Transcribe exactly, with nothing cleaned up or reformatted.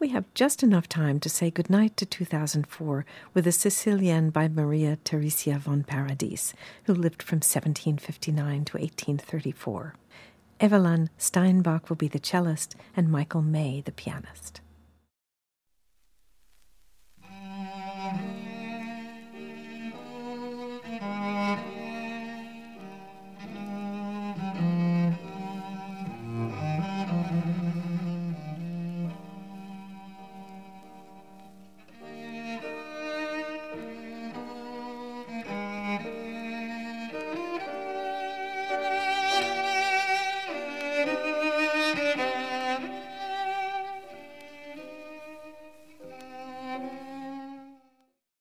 we have just enough time to say goodnight to two thousand four with a Sicilienne by Maria Theresia von Paradis, who lived from seventeen fifty-nine to eighteen thirty-four. Evelyn Steinbach will be the cellist and Michael May the pianist.